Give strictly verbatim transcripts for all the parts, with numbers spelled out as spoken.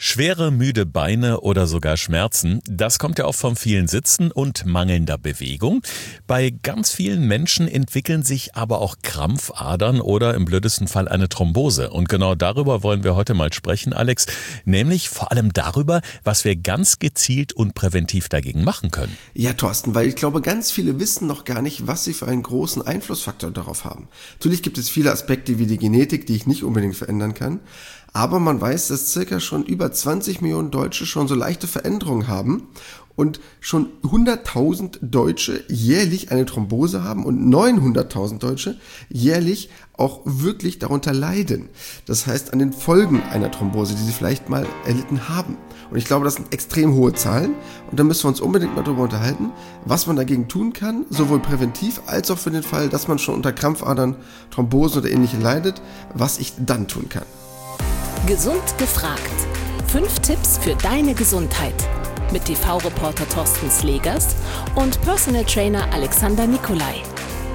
Schwere, müde Beine oder sogar Schmerzen, das kommt ja oft vom vielen Sitzen und mangelnder Bewegung. Bei ganz vielen Menschen entwickeln sich aber auch Krampfadern oder im blödesten Fall eine Thrombose. Und genau darüber wollen wir heute mal sprechen, Alex, nämlich vor allem darüber, was wir ganz gezielt und präventiv dagegen machen können. Ja, Thorsten, weil ich glaube, ganz viele wissen noch gar nicht, was sie für einen großen Einflussfaktor darauf haben. Natürlich gibt es viele Aspekte wie die Genetik, die ich nicht unbedingt verändern kann. Aber man weiß, dass circa schon über zwanzig Millionen Deutsche schon so leichte Veränderungen haben und schon hunderttausend Deutsche jährlich eine Thrombose haben und neunhunderttausend Deutsche jährlich auch wirklich darunter leiden. Das heißt, an den Folgen einer Thrombose, die sie vielleicht mal erlitten haben. Und ich glaube, das sind extrem hohe Zahlen und da müssen wir uns unbedingt mal darüber unterhalten, was man dagegen tun kann, sowohl präventiv als auch für den Fall, dass man schon unter Krampfadern, Thrombosen oder ähnliche leidet, was ich dann tun kann. Gesund gefragt. Fünf Tipps für deine Gesundheit. Mit T V-Reporter Thorsten Slegers und Personal Trainer Alexander Nikolai.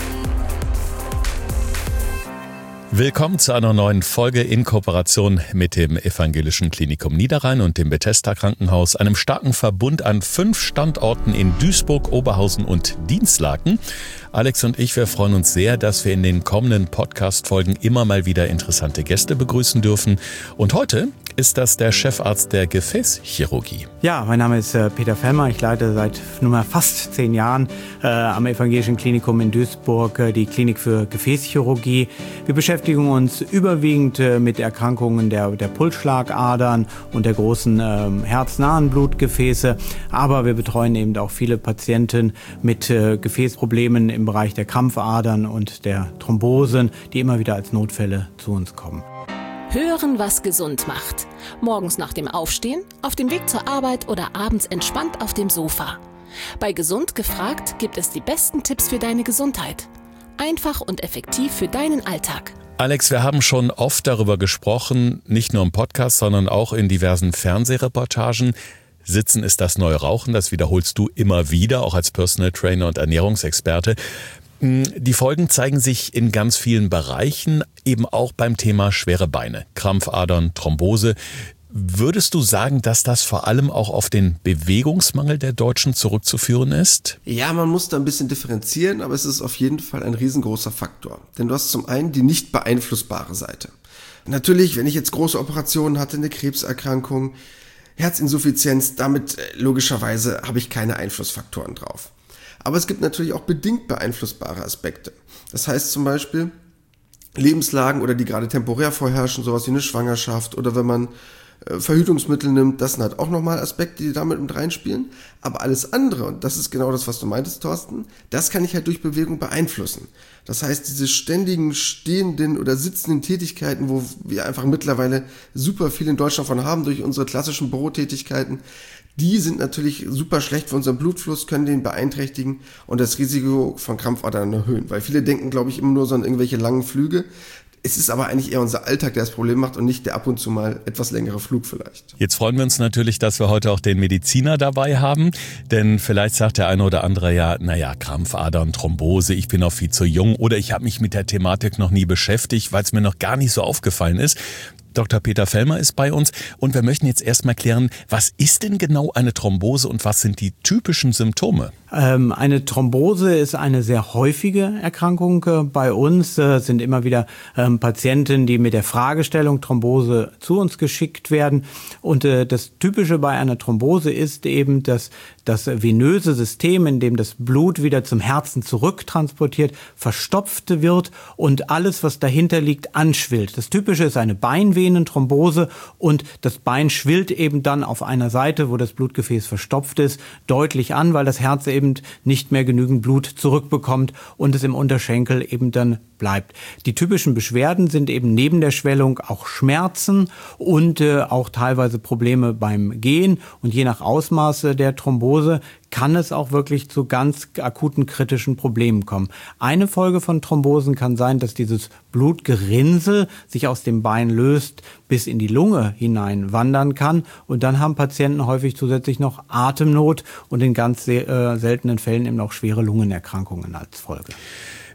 Willkommen zu einer neuen Folge in Kooperation mit dem Evangelischen Klinikum Niederrhein und dem Bethesda Krankenhaus, einem starken Verbund an fünf Standorten in Duisburg, Oberhausen und Dinslaken. Alex und ich, wir freuen uns sehr, dass wir in den kommenden Podcast-Folgen immer mal wieder interessante Gäste begrüßen dürfen. Und heute ist das der Chefarzt der Gefäßchirurgie. Ja, mein Name ist äh, Peter Fellmer. Ich leite seit nunmehr fast zehn Jahren äh, am Evangelischen Klinikum in Duisburg äh, die Klinik für Gefäßchirurgie. Wir beschäftigen uns überwiegend äh, mit Erkrankungen der, der Pulsschlagadern und der großen äh, herznahen Blutgefäße. Aber wir betreuen eben auch viele Patienten mit äh, Gefäßproblemen im Bereich der Krampfadern und der Thrombosen, die immer wieder als Notfälle zu uns kommen. Hören, was gesund macht. Morgens nach dem Aufstehen, auf dem Weg zur Arbeit oder abends entspannt auf dem Sofa. Bei Gesund gefragt gibt es die besten Tipps für deine Gesundheit. Einfach und effektiv für deinen Alltag. Alex, wir haben schon oft darüber gesprochen, nicht nur im Podcast, sondern auch in diversen Fernsehreportagen. Sitzen ist das neue Rauchen, das wiederholst du immer wieder, auch als Personal Trainer und Ernährungsexperte. Die Folgen zeigen sich in ganz vielen Bereichen, eben auch beim Thema schwere Beine, Krampfadern, Thrombose. Würdest du sagen, dass das vor allem auch auf den Bewegungsmangel der Deutschen zurückzuführen ist? Ja, man muss da ein bisschen differenzieren, aber es ist auf jeden Fall ein riesengroßer Faktor. Denn du hast zum einen die nicht beeinflussbare Seite. Natürlich, wenn ich jetzt große Operationen hatte, eine Krebserkrankung, Herzinsuffizienz, damit logischerweise habe ich keine Einflussfaktoren drauf. Aber es gibt natürlich auch bedingt beeinflussbare Aspekte. Das heißt zum Beispiel Lebenslagen oder die gerade temporär vorherrschen, sowas wie eine Schwangerschaft oder wenn man äh, Verhütungsmittel nimmt, das sind halt auch nochmal Aspekte, die damit mit reinspielen. Aber alles andere, und das ist genau das, was du meintest, Thorsten, das kann ich halt durch Bewegung beeinflussen. Das heißt, diese ständigen stehenden oder sitzenden Tätigkeiten, wo wir einfach mittlerweile super viel in Deutschland von haben durch unsere klassischen Bürotätigkeiten, die sind natürlich super schlecht für unseren Blutfluss, können den beeinträchtigen und das Risiko von Krampfadern erhöhen. Weil viele denken, glaube ich, immer nur so an irgendwelche langen Flüge. Es ist aber eigentlich eher unser Alltag, der das Problem macht und nicht der ab und zu mal etwas längere Flug vielleicht. Jetzt freuen wir uns natürlich, dass wir heute auch den Mediziner dabei haben, denn vielleicht sagt der eine oder andere ja, naja, Krampfadern, Thrombose, ich bin noch viel zu jung oder ich habe mich mit der Thematik noch nie beschäftigt, weil es mir noch gar nicht so aufgefallen ist. Doktor Peter Fellmer ist bei uns und wir möchten jetzt erstmal klären, was ist denn genau eine Thrombose und was sind die typischen Symptome? Ähm, eine Thrombose ist eine sehr häufige Erkrankung äh, bei uns. Es äh, sind immer wieder ähm, Patienten, die mit der Fragestellung Thrombose zu uns geschickt werden. Und äh, das Typische bei einer Thrombose ist eben, dass das venöse System, in dem das Blut wieder zum Herzen zurücktransportiert, verstopft wird und alles, was dahinter liegt, anschwillt. Das Typische ist eine Beinvenenthrombose und das Bein schwillt eben dann auf einer Seite, wo das Blutgefäß verstopft ist, deutlich an, weil das Herz eben nicht mehr genügend Blut zurückbekommt und es im Unterschenkel eben dann bleibt. Die typischen Beschwerden sind eben neben der Schwellung auch Schmerzen und äh, auch teilweise Probleme beim Gehen. Und je nach Ausmaß der Thrombose kann es auch wirklich zu ganz akuten kritischen Problemen kommen. Eine Folge von Thrombosen kann sein, dass dieses Blutgerinnsel sich aus dem Bein löst, bis in die Lunge hinein wandern kann. Und dann haben Patienten häufig zusätzlich noch Atemnot und in ganz äh, seltenen Fällen eben auch schwere Lungenerkrankungen als Folge.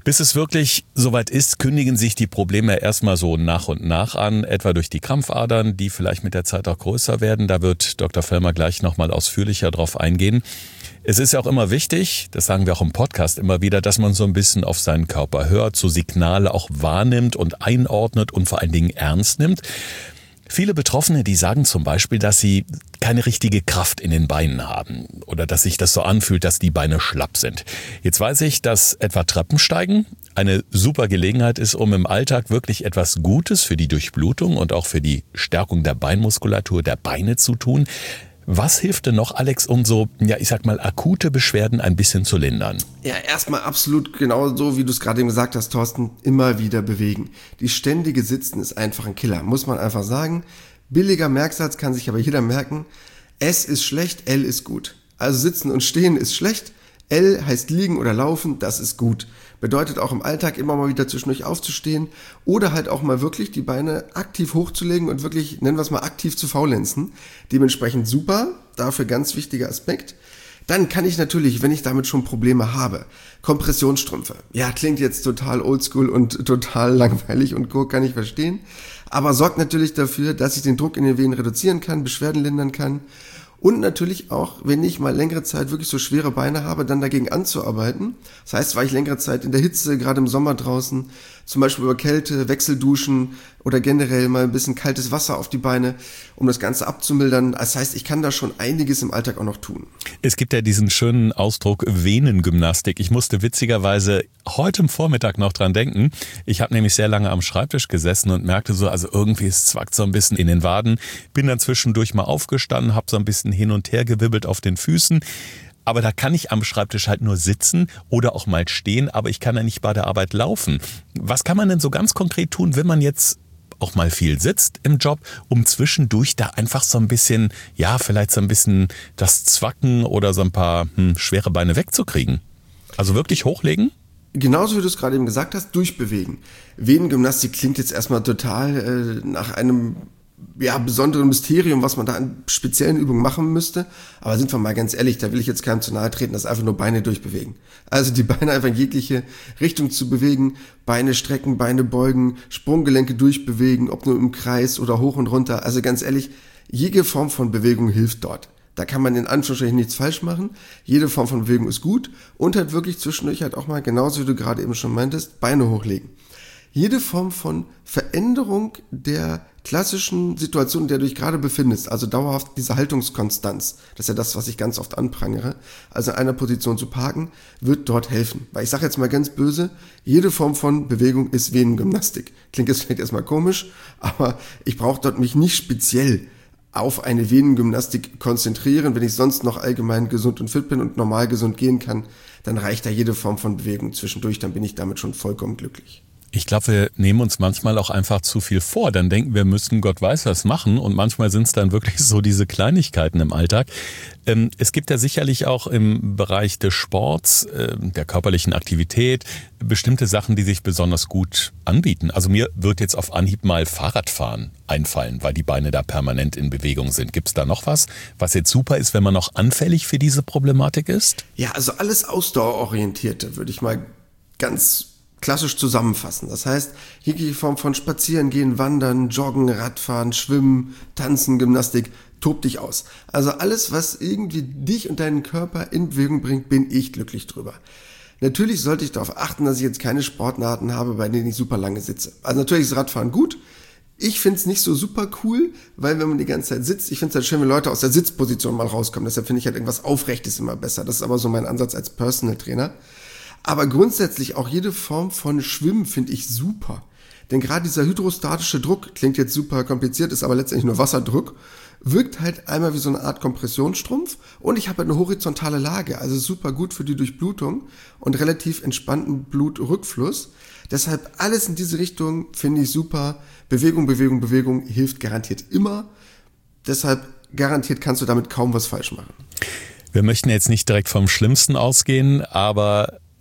Bis es wirklich soweit ist, kündigen sich die Probleme erstmal so nach und nach an, etwa durch die Krampfadern, die vielleicht mit der Zeit auch größer werden. Da wird Doktor Vellmer gleich nochmal ausführlicher drauf eingehen. Es ist ja auch immer wichtig, das sagen wir auch im Podcast immer wieder, dass man so ein bisschen auf seinen Körper hört, so Signale auch wahrnimmt und einordnet und vor allen Dingen ernst nimmt. Viele Betroffene, die sagen zum Beispiel, dass sie keine richtige Kraft in den Beinen haben oder dass sich das so anfühlt, dass die Beine schlapp sind. Jetzt weiß ich, dass etwa Treppensteigen eine super Gelegenheit ist, um im Alltag wirklich etwas Gutes für die Durchblutung und auch für die Stärkung der Beinmuskulatur der Beine zu tun. Was hilft denn noch, Alex, um so, ja, ich sag mal, akute Beschwerden ein bisschen zu lindern? Ja, erstmal absolut genau so, wie du es gerade eben gesagt hast, Thorsten, immer wieder bewegen. Die ständige Sitzen ist einfach ein Killer, muss man einfach sagen. Billiger Merksatz kann sich aber jeder merken. S ist schlecht, L ist gut. Also sitzen und stehen ist schlecht. L heißt liegen oder laufen, das ist gut. Bedeutet auch im Alltag immer mal wieder zwischendurch aufzustehen oder halt auch mal wirklich die Beine aktiv hochzulegen und wirklich, nennen wir es mal, aktiv zu faulenzen. Dementsprechend super, dafür ganz wichtiger Aspekt. Dann kann ich natürlich, wenn ich damit schon Probleme habe, Kompressionsstrümpfe. Ja, klingt jetzt total oldschool und total langweilig und Co. kann ich verstehen. Aber sorgt natürlich dafür, dass ich den Druck in den Venen reduzieren kann, Beschwerden lindern kann. Und natürlich auch, wenn ich mal längere Zeit wirklich so schwere Beine habe, dann dagegen anzuarbeiten. Das heißt, war ich längere Zeit in der Hitze, gerade im Sommer draußen, zum Beispiel über Kälte, Wechselduschen oder generell mal ein bisschen kaltes Wasser auf die Beine, um das Ganze abzumildern. Das heißt, ich kann da schon einiges im Alltag auch noch tun. Es gibt ja diesen schönen Ausdruck Venengymnastik. Ich musste witzigerweise heute Vormittag noch dran denken. Ich habe nämlich sehr lange am Schreibtisch gesessen und merkte so, also irgendwie es zwackt so ein bisschen in den Waden. Bin dann zwischendurch mal aufgestanden, habe so ein bisschen hin und her gewibbelt auf den Füßen. Aber da kann ich am Schreibtisch halt nur sitzen oder auch mal stehen, aber ich kann ja nicht bei der Arbeit laufen. Was kann man denn so ganz konkret tun, wenn man jetzt auch mal viel sitzt im Job, um zwischendurch da einfach so ein bisschen, ja, vielleicht so ein bisschen das Zwacken oder so ein paar hm, schwere Beine wegzukriegen? Also wirklich hochlegen? Genauso wie du es gerade eben gesagt hast, durchbewegen. Venengymnastik klingt jetzt erstmal total äh, nach einem ja, besonderen Mysterium, was man da an speziellen Übungen machen müsste. Aber sind wir mal ganz ehrlich, da will ich jetzt keinem zu nahe treten, das einfach nur Beine durchbewegen. Also die Beine einfach in jegliche Richtung zu bewegen, Beine strecken, Beine beugen, Sprunggelenke durchbewegen, ob nur im Kreis oder hoch und runter. Also ganz ehrlich, jede Form von Bewegung hilft dort. Da kann man in Anführungsstrichen nichts falsch machen. Jede Form von Bewegung ist gut und halt wirklich zwischendurch halt auch mal, genauso wie du gerade eben schon meintest, Beine hochlegen. Jede Form von Veränderung der klassischen Situation, in der du dich gerade befindest, also dauerhaft diese Haltungskonstanz, das ist ja das, was ich ganz oft anprangere, also in einer Position zu parken, wird dort helfen. Weil ich sage jetzt mal ganz böse, jede Form von Bewegung ist Venengymnastik. Klingt jetzt vielleicht erstmal komisch, aber ich brauche dort mich nicht speziell auf eine Venengymnastik konzentrieren. Wenn ich sonst noch allgemein gesund und fit bin und normal gesund gehen kann, dann reicht da jede Form von Bewegung zwischendurch, dann bin ich damit schon vollkommen glücklich. Ich glaube, wir nehmen uns manchmal auch einfach zu viel vor. Dann denken wir, müssten Gott weiß was machen. Und manchmal sind es dann wirklich so diese Kleinigkeiten im Alltag. Ähm, es gibt ja sicherlich auch im Bereich des Sports, äh, der körperlichen Aktivität, bestimmte Sachen, die sich besonders gut anbieten. Also mir wird jetzt auf Anhieb mal Fahrradfahren einfallen, weil die Beine da permanent in Bewegung sind. Gibt es da noch was, was jetzt super ist, wenn man noch anfällig für diese Problematik ist? Ja, also alles Ausdauerorientierte würde ich mal ganz klassisch zusammenfassen. Das heißt, jegliche Form von Spazieren gehen, Wandern, Joggen, Radfahren, Schwimmen, Tanzen, Gymnastik, tob dich aus. Also alles, was irgendwie dich und deinen Körper in Bewegung bringt, bin ich glücklich drüber. Natürlich sollte ich darauf achten, dass ich jetzt keine Sportarten habe, bei denen ich super lange sitze. Also natürlich ist Radfahren gut. Ich finde es nicht so super cool, weil wenn man die ganze Zeit sitzt, ich finde es halt schön, wenn Leute aus der Sitzposition mal rauskommen. Deshalb finde ich halt irgendwas Aufrechtes immer besser. Das ist aber so mein Ansatz als Personal Trainer. Aber grundsätzlich auch jede Form von Schwimmen finde ich super. Denn gerade dieser hydrostatische Druck, klingt jetzt super kompliziert, ist aber letztendlich nur Wasserdruck, wirkt halt einmal wie so eine Art Kompressionsstrumpf und ich habe halt eine horizontale Lage, also super gut für die Durchblutung und relativ entspannten Blutrückfluss. Deshalb alles in diese Richtung finde ich super. Bewegung, Bewegung, Bewegung hilft garantiert immer. Deshalb garantiert kannst du damit kaum was falsch machen. Wir möchten jetzt nicht direkt vom Schlimmsten ausgehen, aber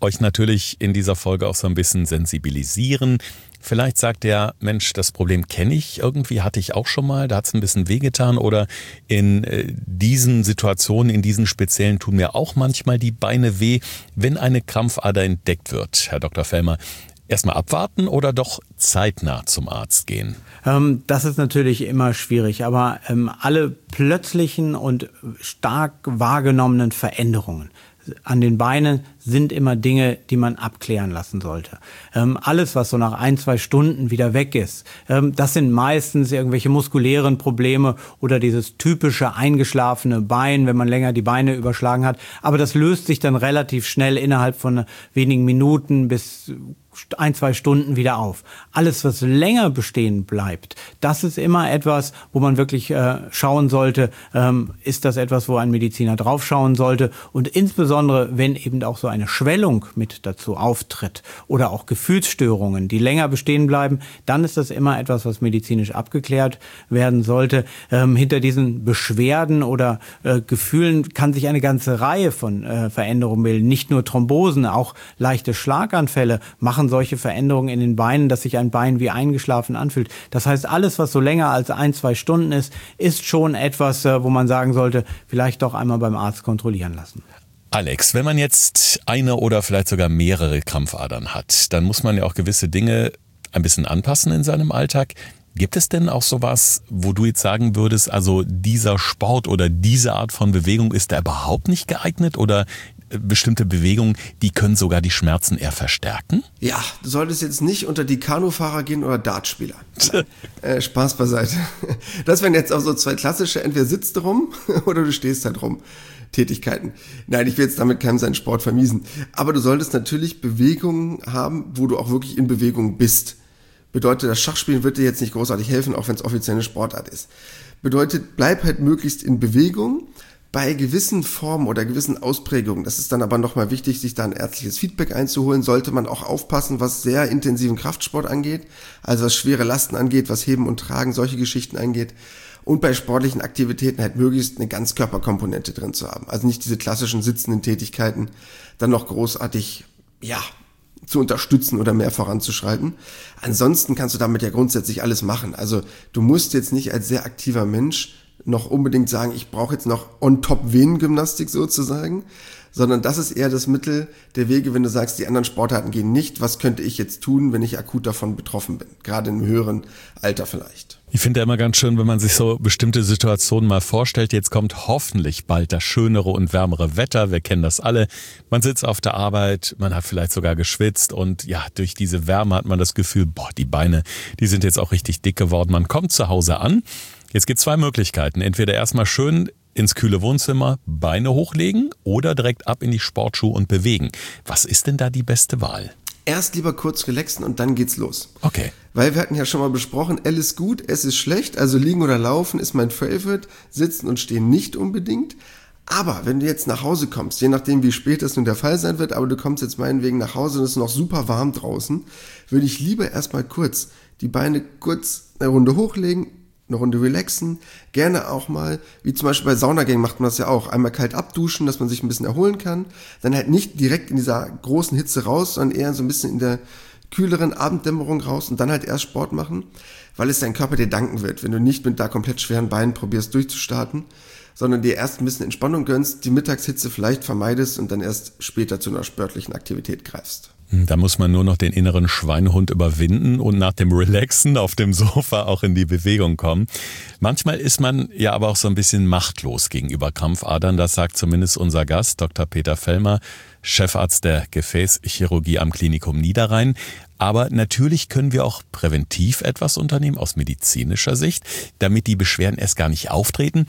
euch natürlich in dieser Folge auch so ein bisschen sensibilisieren. Vielleicht sagt der Mensch, das Problem kenne ich irgendwie, hatte ich auch schon mal, da hat es ein bisschen wehgetan oder in äh, diesen Situationen, in diesen speziellen tun mir auch manchmal die Beine weh, wenn eine Krampfader entdeckt wird. Herr Doktor Fellmer, erstmal abwarten oder doch zeitnah zum Arzt gehen? Ähm, das ist natürlich immer schwierig, aber ähm, alle plötzlichen und stark wahrgenommenen Veränderungen an den Beinen sind immer Dinge, die man abklären lassen sollte. Ähm, alles, was so nach ein, zwei Stunden wieder weg ist, ähm, das sind meistens irgendwelche muskulären Probleme oder dieses typische eingeschlafene Bein, wenn man länger die Beine überschlagen hat. Aber das löst sich dann relativ schnell innerhalb von wenigen Minuten bis ein, zwei Stunden wieder auf. Alles, was länger bestehen bleibt, das ist immer etwas, wo man wirklich äh, schauen sollte, ähm, ist das etwas, wo ein Mediziner draufschauen sollte. Und insbesondere, wenn eben auch so eine Schwellung mit dazu auftritt oder auch Gefühlsstörungen, die länger bestehen bleiben, dann ist das immer etwas, was medizinisch abgeklärt werden sollte. Ähm, hinter diesen Beschwerden oder äh, Gefühlen kann sich eine ganze Reihe von äh, Veränderungen bilden. Nicht nur Thrombosen, auch leichte Schlaganfälle machen solche Veränderungen in den Beinen, dass sich ein Bein wie eingeschlafen anfühlt. Das heißt, alles, was so länger als ein, zwei Stunden ist, ist schon etwas, wo man sagen sollte, vielleicht doch einmal beim Arzt kontrollieren lassen. Alex, wenn man jetzt eine oder vielleicht sogar mehrere Krampfadern hat, dann muss man ja auch gewisse Dinge ein bisschen anpassen in seinem Alltag. Gibt es denn auch sowas, wo du jetzt sagen würdest, also dieser Sport oder diese Art von Bewegung ist da überhaupt nicht geeignet oder bestimmte Bewegungen, die können sogar die Schmerzen eher verstärken? Ja, du solltest jetzt nicht unter die Kanufahrer gehen oder Dartspieler. äh, Spaß beiseite. Das wären jetzt auch so zwei klassische, entweder sitzt du rum oder du stehst halt rum. Tätigkeiten. Nein, ich will jetzt damit keinem seinen Sport vermiesen. Aber du solltest natürlich Bewegungen haben, wo du auch wirklich in Bewegung bist. Bedeutet, das Schachspielen wird dir jetzt nicht großartig helfen, auch wenn es offiziell eine Sportart ist. Bedeutet, bleib halt möglichst in Bewegung. Bei gewissen Formen oder gewissen Ausprägungen, das ist dann aber nochmal wichtig, sich da ein ärztliches Feedback einzuholen, sollte man auch aufpassen, was sehr intensiven Kraftsport angeht, also was schwere Lasten angeht, was Heben und Tragen, solche Geschichten angeht. Und bei sportlichen Aktivitäten halt möglichst eine Ganzkörperkomponente drin zu haben. Also nicht diese klassischen sitzenden Tätigkeiten dann noch großartig, ja, zu unterstützen oder mehr voranzuschreiten. Ansonsten kannst du damit ja grundsätzlich alles machen. Also du musst jetzt nicht als sehr aktiver Mensch noch unbedingt sagen, ich brauche jetzt noch on top Venengymnastik sozusagen, sondern das ist eher das Mittel der Wege, wenn du sagst, die anderen Sportarten gehen nicht, was könnte ich jetzt tun, wenn ich akut davon betroffen bin, gerade im höheren Alter vielleicht. Ich finde ja immer ganz schön, wenn man sich so bestimmte Situationen mal vorstellt, jetzt kommt hoffentlich bald das schönere und wärmere Wetter, wir kennen das alle, man sitzt auf der Arbeit, man hat vielleicht sogar geschwitzt und ja, durch diese Wärme hat man das Gefühl, boah, die Beine, die sind jetzt auch richtig dick geworden, man kommt zu Hause an. Jetzt gibt es zwei Möglichkeiten. Entweder erstmal schön ins kühle Wohnzimmer Beine hochlegen oder direkt ab in die Sportschuhe und bewegen. Was ist denn da die beste Wahl? Erst lieber kurz relaxen und dann geht's los. Okay. Weil wir hatten ja schon mal besprochen, L ist gut, S ist schlecht, also liegen oder laufen ist mein Favorite, sitzen und stehen nicht unbedingt. Aber wenn du jetzt nach Hause kommst, je nachdem wie spät das nun der Fall sein wird, aber du kommst jetzt meinetwegen nach Hause und es ist noch super warm draußen, würde ich lieber erstmal kurz die Beine kurz eine Runde hochlegen, eine Runde relaxen, gerne auch mal, wie zum Beispiel bei Saunagängen macht man das ja auch, einmal kalt abduschen, dass man sich ein bisschen erholen kann, dann halt nicht direkt in dieser großen Hitze raus, sondern eher so ein bisschen in der kühleren Abenddämmerung raus und dann halt erst Sport machen, weil es dein Körper dir danken wird, wenn du nicht mit da komplett schweren Beinen probierst durchzustarten, sondern dir erst ein bisschen Entspannung gönnst, die Mittagshitze vielleicht vermeidest und dann erst später zu einer sportlichen Aktivität greifst. Da muss man nur noch den inneren Schweinehund überwinden und nach dem Relaxen auf dem Sofa auch in die Bewegung kommen. Manchmal ist man ja aber auch so ein bisschen machtlos gegenüber Krampfadern. Das sagt zumindest unser Gast, Doktor Peter Fellmer, Chefarzt der Gefäßchirurgie am Klinikum Niederrhein. Aber natürlich können wir auch präventiv etwas unternehmen aus medizinischer Sicht, damit die Beschwerden erst gar nicht auftreten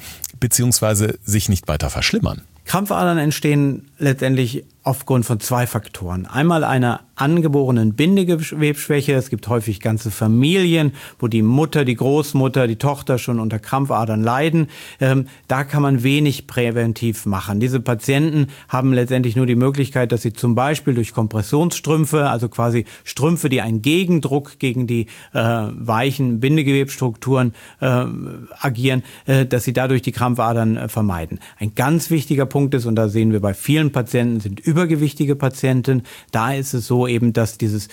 bzw. sich nicht weiter verschlimmern. Krampfadern entstehen letztendlich aufgrund von zwei Faktoren. Einmal einer angeborenen Bindegewebsschwäche. Es gibt häufig ganze Familien, wo die Mutter, die Großmutter, die Tochter schon unter Krampfadern leiden. Ähm, da kann man wenig präventiv machen. Diese Patienten haben letztendlich nur die Möglichkeit, dass sie zum Beispiel durch Kompressionsstrümpfe, also quasi Strümpfe, die einen Gegendruck gegen die äh, weichen Bindegewebsstrukturen äh, agieren, äh, dass sie dadurch die Krampfadern äh, vermeiden. Ein ganz wichtiger Punkt ist, und da sehen wir bei vielen Patienten, sind übergewichtige Patienten. Da ist es so eben, dass dieses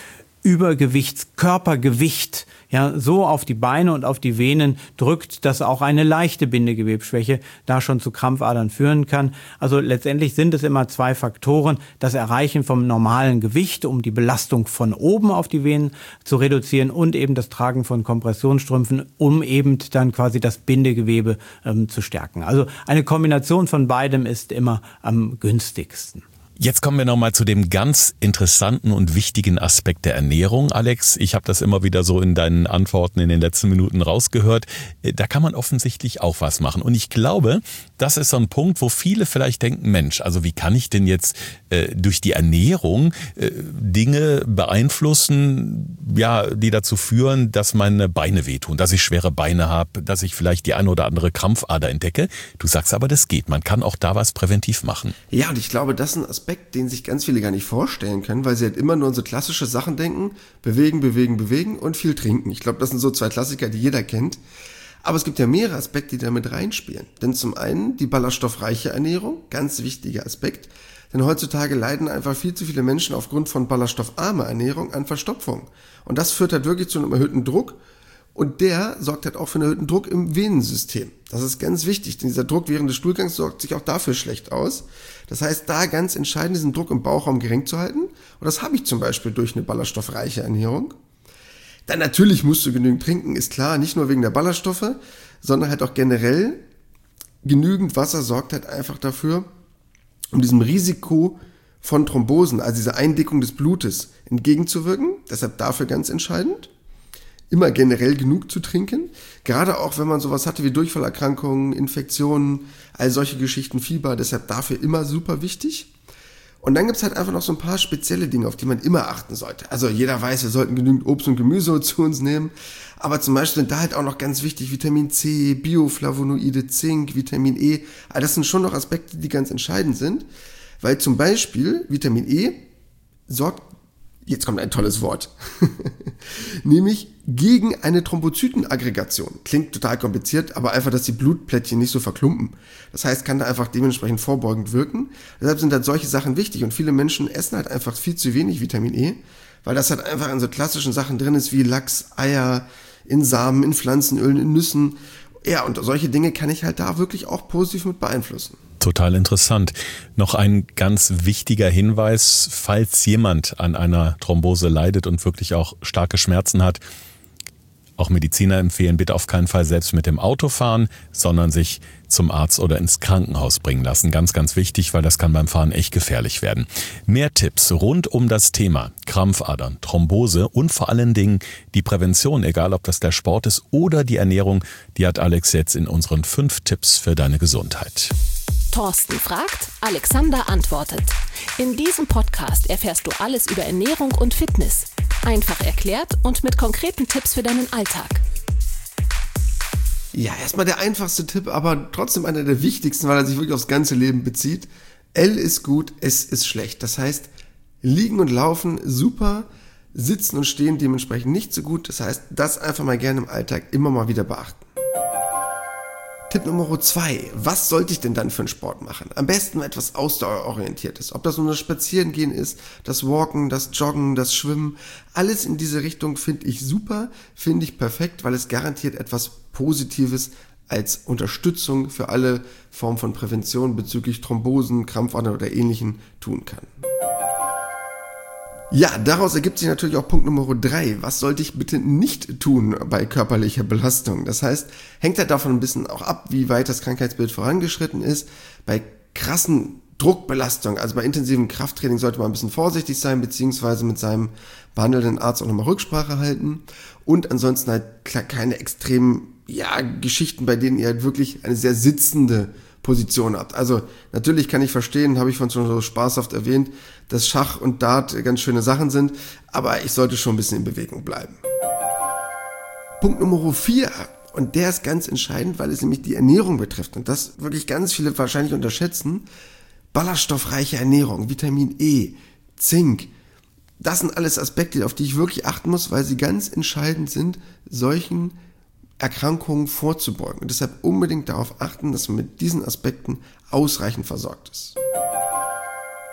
Übergewichtskörpergewicht ja so auf die Beine und auf die Venen drückt, dass auch eine leichte Bindegewebsschwäche da schon zu Krampfadern führen kann. Also letztendlich sind es immer zwei Faktoren: das Erreichen vom normalen Gewicht, um die Belastung von oben auf die Venen zu reduzieren, und eben das Tragen von Kompressionsstrümpfen, um eben dann quasi das Bindegewebe ähm, zu stärken. Also eine Kombination von beidem ist immer am günstigsten. Jetzt kommen wir nochmal zu dem ganz interessanten und wichtigen Aspekt der Ernährung, Alex. Ich habe das immer wieder so in deinen Antworten in den letzten Minuten rausgehört. Da kann man offensichtlich auch was machen. Und ich glaube, das ist so ein Punkt, wo viele vielleicht denken, Mensch, also wie kann ich denn jetzt äh, durch die Ernährung äh, Dinge beeinflussen, ja, die dazu führen, dass meine Beine wehtun, dass ich schwere Beine habe, dass ich vielleicht die eine oder andere Krampfader entdecke. Du sagst aber, das geht. Man kann auch da was präventiv machen. Ja, und ich glaube, das ist ein Aspekt, den sich ganz viele gar nicht vorstellen können, weil sie halt immer nur an so klassische Sachen denken: bewegen, bewegen, bewegen und viel trinken. Ich glaube, das sind so zwei Klassiker, die jeder kennt. Aber es gibt ja mehrere Aspekte, die da mit reinspielen. Denn zum einen die ballaststoffreiche Ernährung, ganz wichtiger Aspekt. Denn heutzutage leiden einfach viel zu viele Menschen aufgrund von ballaststoffarmer Ernährung an Verstopfung. Und das führt halt wirklich zu einem erhöhten Druck. Und der sorgt halt auch für einen erhöhten Druck im Venensystem. Das ist ganz wichtig, denn dieser Druck während des Stuhlgangs sorgt sich auch dafür schlecht aus. Das heißt, da ganz entscheidend diesen Druck im Bauchraum gering zu halten. Und das habe ich zum Beispiel durch eine ballaststoffreiche Ernährung. Dann natürlich musst du genügend trinken, ist klar, nicht nur wegen der Ballaststoffe, sondern halt auch generell. Genügend Wasser sorgt halt einfach dafür, um diesem Risiko von Thrombosen, also dieser Eindickung des Blutes, entgegenzuwirken. Deshalb dafür ganz entscheidend. Immer generell genug zu trinken, gerade auch wenn man sowas hatte wie Durchfallerkrankungen, Infektionen, all solche Geschichten, Fieber, deshalb dafür immer super wichtig. Und dann gibt's halt einfach noch so ein paar spezielle Dinge, auf die man immer achten sollte. Also jeder weiß, wir sollten genügend Obst und Gemüse zu uns nehmen, aber zum Beispiel sind da halt auch noch ganz wichtig Vitamin C, Bioflavonoide, Zink, Vitamin E. All das sind schon noch Aspekte, die ganz entscheidend sind, weil zum Beispiel Vitamin E sorgt, jetzt kommt ein tolles Wort, nämlich gegen eine Thrombozytenaggregation. Klingt total kompliziert, aber einfach, dass die Blutplättchen nicht so verklumpen. Das heißt, kann da einfach dementsprechend vorbeugend wirken. Deshalb sind halt solche Sachen wichtig und viele Menschen essen halt einfach viel zu wenig Vitamin E, weil das halt einfach in so klassischen Sachen drin ist wie Lachs, Eier, in Samen, in Pflanzenölen, in Nüssen. Ja, und solche Dinge kann ich halt da wirklich auch positiv mit beeinflussen. Total interessant. Noch ein ganz wichtiger Hinweis, falls jemand an einer Thrombose leidet und wirklich auch starke Schmerzen hat, auch Mediziner empfehlen, bitte auf keinen Fall selbst mit dem Auto fahren, sondern sich zum Arzt oder ins Krankenhaus bringen lassen. Ganz, ganz wichtig, weil das kann beim Fahren echt gefährlich werden. Mehr Tipps rund um das Thema Krampfadern, Thrombose und vor allen Dingen die Prävention, egal ob das der Sport ist oder die Ernährung, die hat Alex jetzt in unseren fünf Tipps für deine Gesundheit. Thorsten fragt, Alexander antwortet. In diesem Podcast erfährst du alles über Ernährung und Fitness. Einfach erklärt und mit konkreten Tipps für deinen Alltag. Ja, erstmal der einfachste Tipp, aber trotzdem einer der wichtigsten, weil er sich wirklich aufs ganze Leben bezieht. L ist gut, S ist schlecht. Das heißt, liegen und laufen super, sitzen und stehen dementsprechend nicht so gut. Das heißt, das einfach mal gerne im Alltag immer mal wieder beachten. Tipp Nummer zwei. Was sollte ich denn dann für einen Sport machen? Am besten etwas ausdauerorientiertes. Ob das nur das Spazierengehen ist, das Walken, das Joggen, das Schwimmen. Alles in diese Richtung finde ich super, finde ich perfekt, weil es garantiert etwas Positives als Unterstützung für alle Formen von Prävention bezüglich Thrombosen, Krampfadern oder Ähnlichem tun kann. Ja, daraus ergibt sich natürlich auch Punkt Nummer drei. Was sollte ich bitte nicht tun bei körperlicher Belastung? Das heißt, hängt halt davon ein bisschen auch ab, wie weit das Krankheitsbild vorangeschritten ist. Bei krassen Druckbelastung, also bei intensivem Krafttraining, sollte man ein bisschen vorsichtig sein, beziehungsweise mit seinem behandelnden Arzt auch nochmal Rücksprache halten. Und ansonsten halt keine extremen, ja, Geschichten, bei denen ihr halt wirklich eine sehr sitzende Position habt. Also natürlich kann ich verstehen, habe ich von schon so spaßhaft erwähnt, dass Schach und Dart ganz schöne Sachen sind, aber ich sollte schon ein bisschen in Bewegung bleiben. Punkt Nummer vier, und der ist ganz entscheidend, weil es nämlich die Ernährung betrifft und das wirklich ganz viele wahrscheinlich unterschätzen. Ballaststoffreiche Ernährung, Vitamin E, Zink, das sind alles Aspekte, auf die ich wirklich achten muss, weil sie ganz entscheidend sind, solchen Erkrankungen vorzubeugen. Und deshalb unbedingt darauf achten, dass man mit diesen Aspekten ausreichend versorgt ist.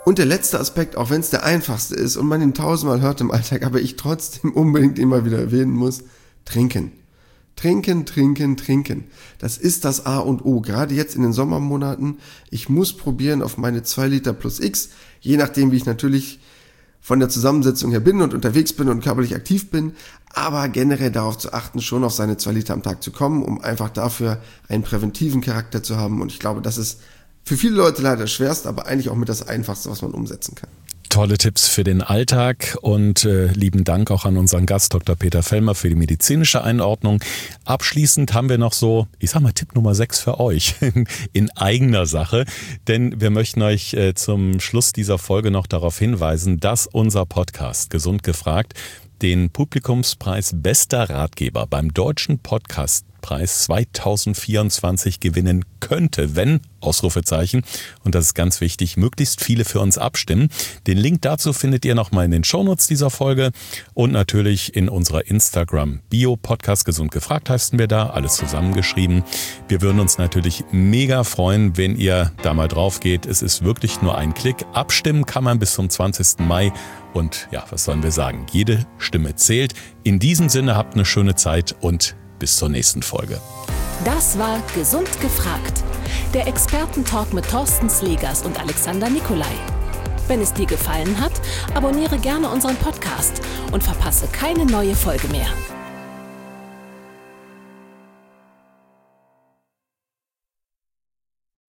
Und der letzte Aspekt, auch wenn es der einfachste ist und man ihn tausendmal hört im Alltag, aber ich trotzdem unbedingt immer wieder erwähnen muss, trinken. Trinken, trinken, trinken. Das ist das A und O. Gerade jetzt in den Sommermonaten. Ich muss probieren auf meine zwei Liter plus X, je nachdem wie ich natürlich von der Zusammensetzung her bin und unterwegs bin und körperlich aktiv bin, aber generell darauf zu achten, schon auf seine zwei Liter am Tag zu kommen, um einfach dafür einen präventiven Charakter zu haben. Und ich glaube, das ist für viele Leute leider das Schwerste, aber eigentlich auch mit das Einfachste, was man umsetzen kann. Tolle Tipps für den Alltag und äh, lieben Dank auch an unseren Gast Doktor Peter Fellmer für die medizinische Einordnung. Abschließend haben wir noch so, ich sag mal Tipp Nummer sechs für euch in eigener Sache, denn wir möchten euch äh, zum Schluss dieser Folge noch darauf hinweisen, dass unser Podcast Gesund gefragt den Publikumspreis Bester Ratgeber beim Deutschen Podcastpreis zwanzig vierundzwanzig gewinnen könnte, wenn, Ausrufezeichen, und das ist ganz wichtig, möglichst viele für uns abstimmen. Den Link dazu findet ihr nochmal in den Shownotes dieser Folge und natürlich in unserer Instagram-Bio. Podcast Gesund gefragt heißen wir da, alles zusammengeschrieben. Wir würden uns natürlich mega freuen, wenn ihr da mal drauf geht. Es ist wirklich nur ein Klick. Abstimmen kann man bis zum zwanzigsten Mai. Und ja, was sollen wir sagen? Jede Stimme zählt. In diesem Sinne habt eine schöne Zeit und bis zur nächsten Folge. Das war Gesund gefragt. Der Expertentalk mit Thorsten Slegers und Alexander Nikolai. Wenn es dir gefallen hat, abonniere gerne unseren Podcast und verpasse keine neue Folge mehr.